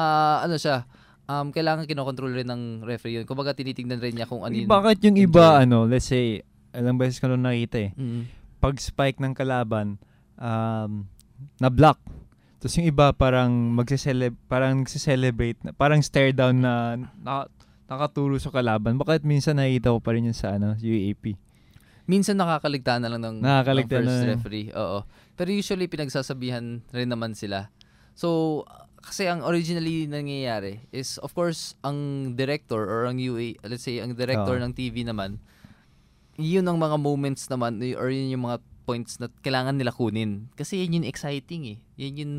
Kailangan kinokontrol rin ng referee yun. Kumbaga tinitingnan rin niya kung ano yun. Bakit yung iba, let's say, ilang beses ko nung nakita pag spike ng kalaban, na-block. Tapos yung iba parang magse-celebrate, parang stare down na nakaturo sa kalaban. Bakit minsan nakikita ko pa rin yun sa UAP? Minsan nakakaligtaan na lang ng first referee. Oo. Pero usually pinagsasabihan rin naman sila. So, kasi ang originally nangyayari is of course ang director or ang let's say ang director ng TV naman, yun ang mga moments naman or yun yung mga points na kailangan nila kunin. Kasi yun yung exciting eh. Yun yung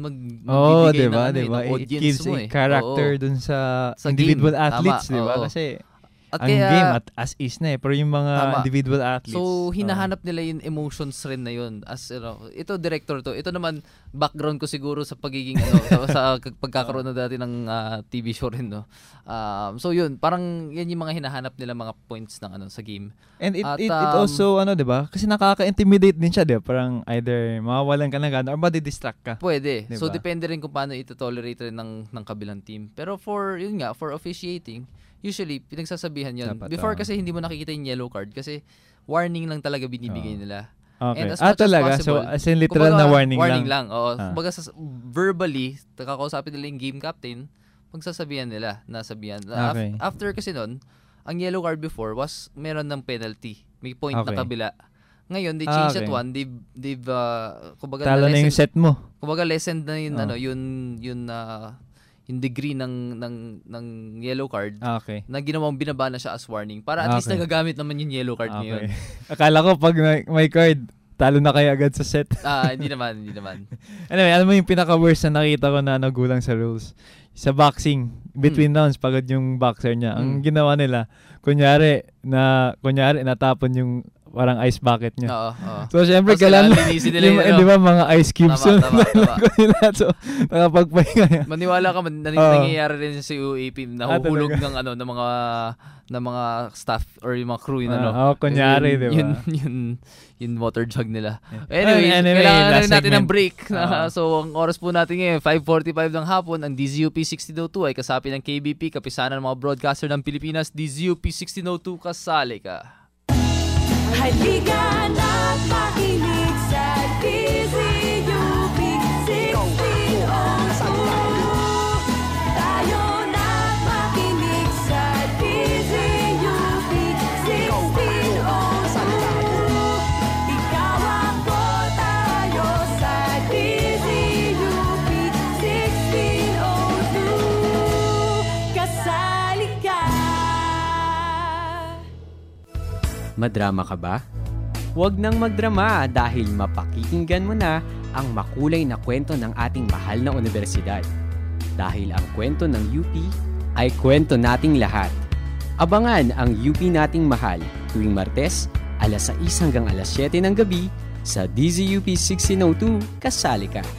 magbibigay ng audience mo eh. It gives a character dun sa individual game. Athletes, di ba? Kasi At ang kaya, game at as is na Pero yung mga individual athletes. So, hinahanap nila yung emotions rin na yun. As, ito, director to. Ito naman, background ko siguro sa pagiging, sa pagkakaroon na dati ng TV show rin, no? So, yun. Parang, yan yung mga hinahanap nila mga points ng, sa game. And it also, diba? Kasi nakaka-intimidate din siya, diba? Parang either mawawalan ka na gana or madidistract ka. Pwede. Diba? So, depende rin kung paano ito-tolerate rin ng kabilang team. Pero for officiating, usually, pinagsasabihan yun. Dapat, Before kasi hindi mo nakikita yung yellow card kasi warning lang talaga binibigay nila. Okay. And as much talaga? as possible, So, as in literal na warning lang. Oo. Kumbaga, verbally, kakausapin nila yung game captain, pagsasabihan nila, nasabihan. Okay. After kasi nun, ang yellow card before was meron ng penalty. May point na kabila. Ngayon, they changed at one. They've kumbaga, talo na yung set mo. Kumbaga, lessened na yun, yung degree ng yellow card na ginawang binaba na siya as warning para at least nagagamit naman yung yellow card ngayon. Akala ko pag may card, talo na kayo agad sa set. Hindi naman. Anyway, alam mo yung pinaka-worst na nakita ko na nagulang sa rules? Sa boxing, between rounds, pagod yung boxer niya. Ang ginawa nila, kunyari natapon yung parang ice bucket niya. Oo. So, syempre, kailangan di ba mga ice cubes yun? Tama. So, nakapagpahinga niya. Maniwala ka, nangyayari rin sa UAP, nahuhulog ng mga staff or yung mga crew yun. Kunyari, di ba? Yung water jug nila. Anyway, kailangan rin natin ng break. So, ang oras po natin ngayon, 5:45 ng hapon, ang DZUP 1602 ay kasapi ng KBP, kapisanan ng mga broadcaster ng Pilipinas. DZUP 1602, kasali ka. Halika na't makinig sa DZUP 1602. Tayo na't makinig sa DZUP 1602. Ikaw ako, tayo sa DZUP 1602. Kasali ka. Madrama ka ba? Huwag nang magdrama dahil mapakikinggan mo na ang makulay na kwento ng ating mahal na universidad. Dahil ang kwento ng UP ay kwento nating lahat. Abangan ang UP nating mahal tuwing Martes, alas 6 hanggang alas 7 ng gabi sa DZUP 1602, kasali ka.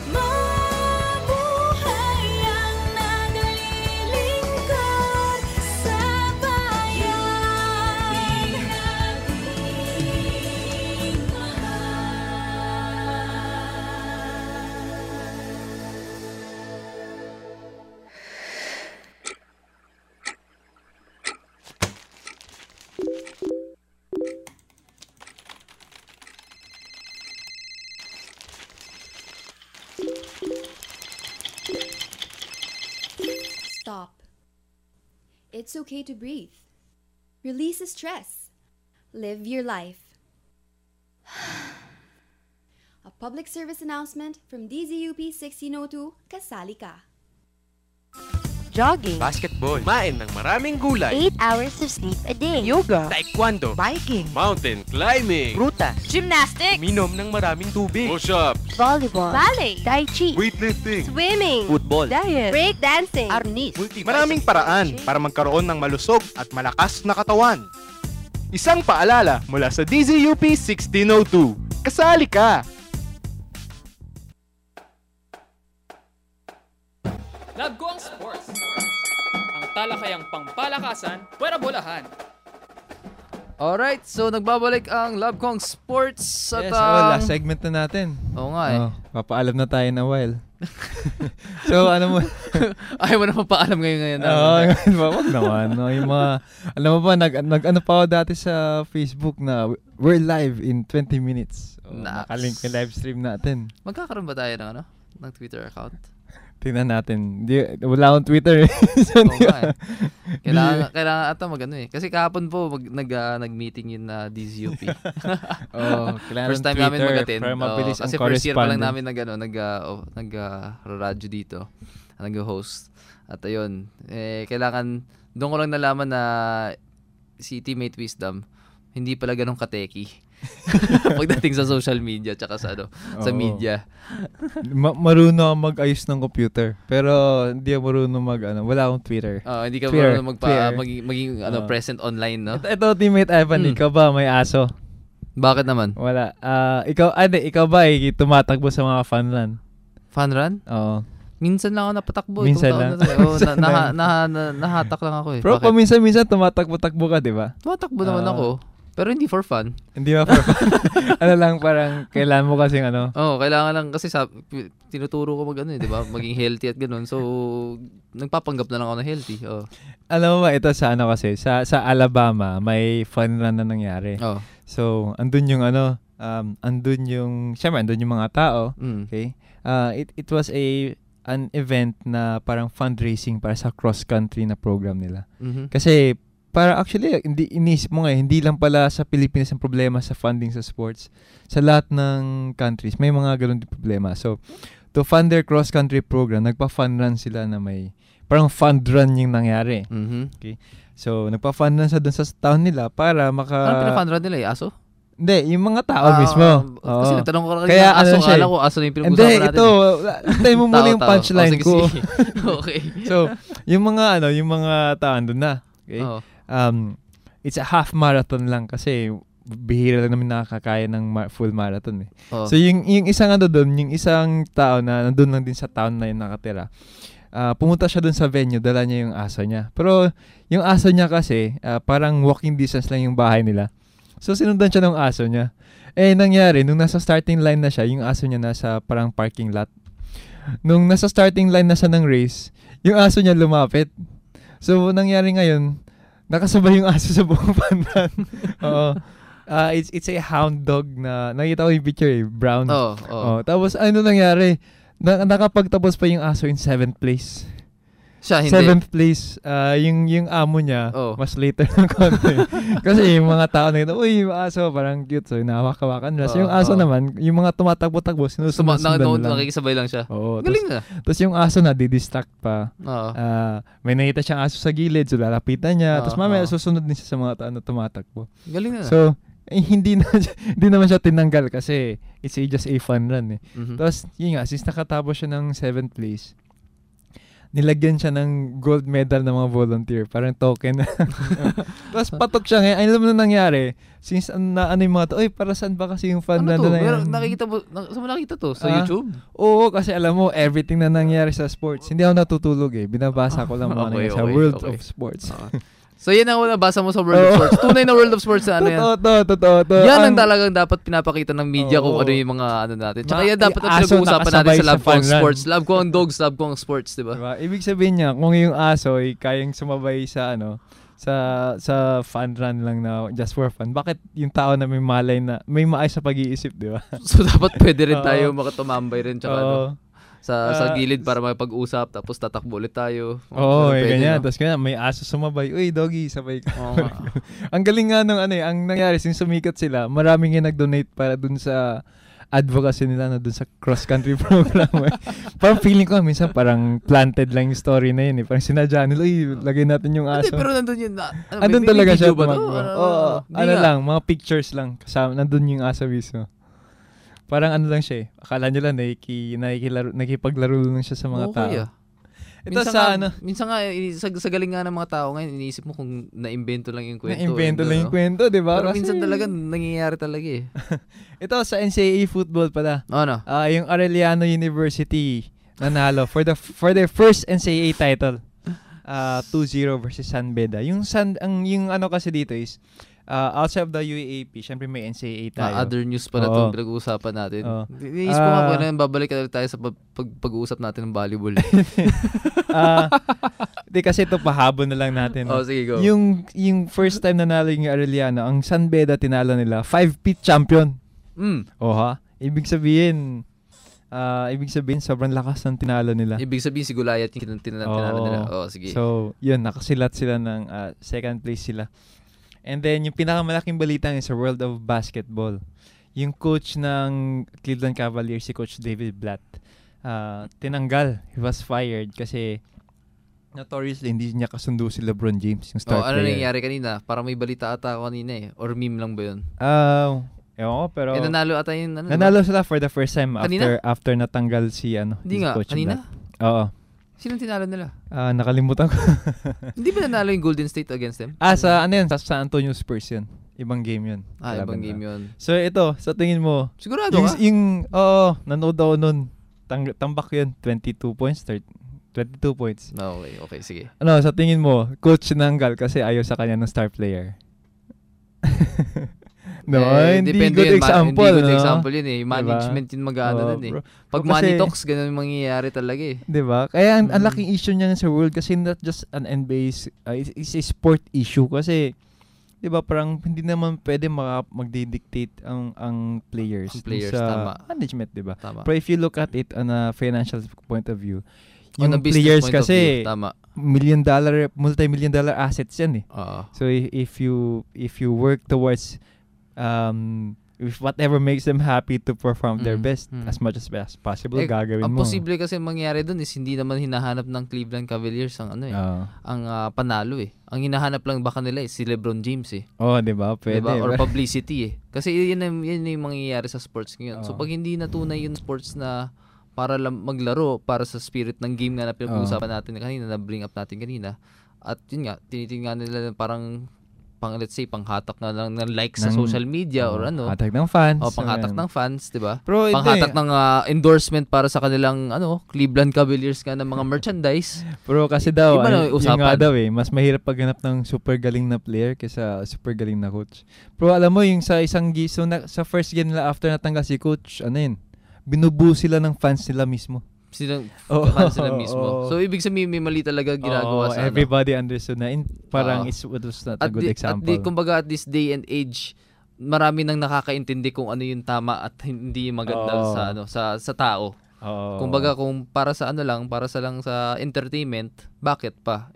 Stop. It's okay to breathe. Release the stress. Live your life. A public service announcement from DZUP 1602, kasali ka. Jogging, basketball, kumain ng maraming gulay, 8 hours of sleep a day, yoga, taekwondo, biking, mountain climbing, ruta, gymnastics, minom ng maraming tubig, push-ups, volleyball, ballet, tai chi, weightlifting, swimming, football, diet, break dancing, arnis. Maraming paraan para magkaroon ng malusog at malakas na katawan. Isang paalala mula sa DZUP 1602. Kasali ka! Labkong Sports. Ang talakayang pangpalakasan, puwera bolahan. Alright, so nagbabalik ang Labkong Sports at last segment na natin. Oo nga eh. Papaalam na tayo na while. So, ano mo? Ayaw mo na papaalam ngayon. Wag naman. Yung mga, alam mo ba, nag-ano pa ako dati sa Facebook na we're live in 20 minutes. Nakalink yung live stream natin. Magkakaroon ba tayo ng Twitter account? Tingnan natin. Wala akong Twitter eh. So, kailangan ata mag-ano eh. Kasi kahapon po nag-meeting yun na DZUP. First time namin mag-attend. Kasi first year pa lang namin nag-radyo dito. Nag-host. At ayun, kailangan, doon ko lang nalaman na si Teammate Wisdom, hindi pala ganun kateki. Pagdating sa social media tsaka sa sa media. Marunong ako mag-ayos ng computer, pero hindi ako marunong wala akong Twitter. Hindi ka marunong maging present online, no? Ito teammate Evan, ikaw ba may aso? Bakit naman? Wala. Ikaw ba tumatakbo sa mga fun run? Fun run? Oo. Minsan lang ako napatakbo. Minsan lang? Nahatak lang ako eh. Pero paminsan-minsan tumatakbo-takbo ka, di ba? Tumatakbo naman ako. Pero hindi for fun. Hindi ba for fun? Lang, parang kailangan mo kasing kailangan lang kasi tinuturo ko di ba? Maging healthy at ganun. So, nagpapanggap na lang ako na healthy. Alam mo ba, ito sa kasi, sa Alabama, may fun run na nangyari. So, andun yung syempre, andun yung mga tao. Okay? It was an event na parang fundraising para sa cross-country na program nila. Kasi, para actually, inisip mo hindi lang pala sa Pilipinas ang problema sa funding sa sports. Sa lahat ng countries, may mga ganun din problema. So, to fund their cross-country program, nagpa-fund run sila na may, parang fund run yung nangyari. Okay? So, nagpa-fund run sa dun sa town nila para Ano pina-fund run nila? Aso? Hindi, yung mga tao mismo. Kasi natanong ko kaya aso, kala ko aso na yung pinag-usapan natin. Hindi, ito. Hintay mo muna yung punchline ko. Okay. So, yung mga tao andun na. Okay? It's a half marathon lang kasi bihira lang namin nakakaya ng full marathon eh. So, yung isang doon, yung isang tao na nandun lang din sa town na yung nakatira, pumunta siya doon sa venue, dala niya yung aso niya. Pero, yung aso niya kasi, parang walking distance lang yung bahay nila. So, sinundan siya ng aso niya. Nangyari, nung nasa starting line na siya, yung aso niya nasa parang parking lot. Nung nasa starting line na siya ng race, yung aso niya lumapit. So, nangyari ngayon, nakasabay yung aso sa buong pandan. It's a hound dog na, nakita ko yung picture brown. Tapos, nangyari? Nakapagtapos pa yung aso in 7th place. Siya, hindi. 7th place, yung amo niya, mas later ng konti. Kasi yung mga tao na uy, yung aso, parang cute. So, hinahawak-hawakan nila. So, yung aso naman, yung mga tumatakbo-takbo, sinusundan lang. Nakikisabay lang siya. Galing na. Tapos yung aso na, didistract pa. May nakita siyang aso sa gilid, so lalapitan niya. Tapos mamaya, susunod din siya sa mga tao na tumatakbo. Galing na. So, hindi naman siya tinanggal kasi it's just a fun run eh. Tapos, yun nga, since nakatapos siya ng 7th place, nilagyan siya ng gold medal ng mga volunteer. Parang token. Tapos patok siya ngayon. Alam mo na nangyari? Since yung mga to, para saan ba kasi yung fan na yan? Nakikita mo, saan mo nakita to? Sa YouTube? Oo, kasi alam mo, everything na nangyari sa sports. Hindi ako natutulog binabasa ko lang mga nangyari sa World of Sports. So yan ang nabasa mo sa World of Sports. Tunay na World of Sports na yan. Totoo. Yan ang talagang dapat pinapakita ng media kung ano yung mga natin. Tsaka yan dapat ang pinag-uusapan natin sa love ko ang sports. Love ko ang dogs, love ko ang sports, diba? Ibig sabihin niya, kung yung aso ay kayang sumabay sa sa fun run lang na just for fun, bakit yung tao na may malay na may maayos sa pag-iisip, diba? So dapat pwede rin tayo makatumambay rin tsaka sa gilid para makipag-usap tapos tatakbo ulit tayo. Ganyan. Tapos may aso sumabay. Uy, doggy, sabay ka. Ang galing nga ang nangyari, since sumikat sila, maraming yung nag-donate para dun sa advocacy nila na dun sa cross-country program. Parang feeling ko minsan parang planted lang yung story na yun. Parang sinadya nila, lagay natin yung aso. Pero nandun yun. Andun talaga siya. Lang, mga pictures lang. Kasama, nandun yung aso mismo. Parang lang siya akala nyo lang nakikipaglaro lang siya sa mga tao. Ito minsan nga sa galing nga ng mga tao ngayon, iniisip mo kung na-invento lang yung kwento. Na-invento lang yung kwento, di ba? Pero minsan talaga nangyayari talaga eh. Ito sa NCAA football pala. Yung Arellano University nanalo for their first NCAA title. 2-0 versus San Beda. Yung kasi dito is outside of the UAAP, syempre may NCAA tayo. Other news pala itong pinag-uusapan natin. Iniisip ko nga kung babalik tayo sa pag-uusap natin ng volleyball. Di kasi ito pahabol na lang natin. Sige, go. Yung first time nanalo yung Arellano, ang San Beda tinalo nila, 5-peat champion. Ibig sabihin, sobrang lakas ng tinalo nila. Ibig sabihin si Gulayat yung tinalo nila. Sige. So, yun, nakasilat sila ng second place sila. And then, yung pinakamalaking balita sa world of basketball, yung coach ng Cleveland Cavaliers, si Coach David Blatt, tinanggal. He was fired kasi notoriously, hindi niya kasundo si LeBron James, yung star ano player. nangyari kanina? Parang may balita ata ako kanina Or meme lang ba yun? Ewan ko, pero... nanalo ata yun. Nanalo sila for the first time kanina? after natanggal si Hindi si nga, Coach kanina? Black. Oo. Sino tinalo nila? Nakalimutan ko. Hindi ba nanalo yung Golden State against them? Sa San Antonio Spurs yun. Ibang game yun. Ibang game yun. So ito, sa tingin mo, sigurado ka? nanood ako nun. Tambak yun, 22 points, 22 points. Okay, sige. Sa tingin mo, coach nanggal kasi ayaw sa kanya ng star player. Hindi good example. Hindi good example yun Yung management yun mag-ano nun Pag money talks, ganun yung mangyayari talaga Diba? Kaya ang laking issue niya sa world kasi not just an NBA, it's a sport issue kasi diba parang hindi naman pwede magdidictate ang players sa tama. management, diba? Tama. But if you look at it on a financial point of view, yung players kasi multi-million-dollar assets yan So if you work towards if whatever makes them happy to perform their best as much as possible, gagawin mo. Ang posible kasi mangyari doon is hindi naman hinahanap ng Cleveland Cavaliers ang ang panalo Ang hinahanap lang baka nila si LeBron James diba? Pwede. Diba? Or publicity Kasi yun yung mangyayari sa sports ngayon. So pag hindi natunay yung sports na para lang maglaro, para sa spirit ng game na pinag-uusapan natin kanina, na bring up natin kanina, at yun nga, tinitingnan nila parang let's say panghatak na lang ng likes sa social media or hatak ng fans. Panghatak ng fans, 'di ba? Panghatak ng endorsement para sa kanilang Cleveland Cavaliers ng mga merchandise. Pero kasi daw yung nga daw mas mahirap paghanap ng super galing na player kaysa super galing na coach. Pero alam mo yung sa isang sa first game nila after natanggal si coach, binubuo sila ng fans nila mismo. Fans sila mismo. So, ibig sabihin, may mali talaga ginagawa sa everybody understood na. Parang it was not a good example. Kumbaga, at this day and age, marami nang nakakaintindi kung ano yung tama at hindi maganda sa tao. Kumbaga, kung para sa sa entertainment, bakit pa?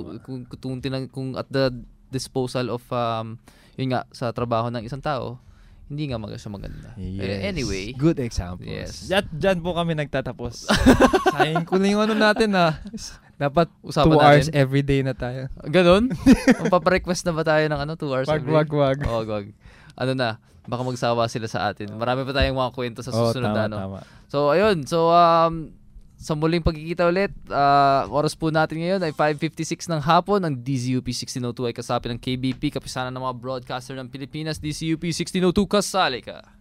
Kung at the disposal of, yun nga, sa trabaho ng isang tao, hindi nga siya maganda. Yes. Anyway. Good examples. Yes. Diyan po kami nagtatapos. Sayang ko lang yung natin dapat usapan 2 hours natin? every day na tayo. Ganon? Magpaparequest na ba tayo ng 2 hours every day? Wag. Wag. Baka magsawa sila sa atin. Marami pa tayong mga kwento sa susunod tama. So, ayun. So, sa muling pagkikita ulit, oras po natin ngayon ay 5:56 ng hapon. Ang DZUP 1602 ay kasapi ng KBP, kapisanan ng mga broadcaster ng Pilipinas. DZUP 1602, kasali ka.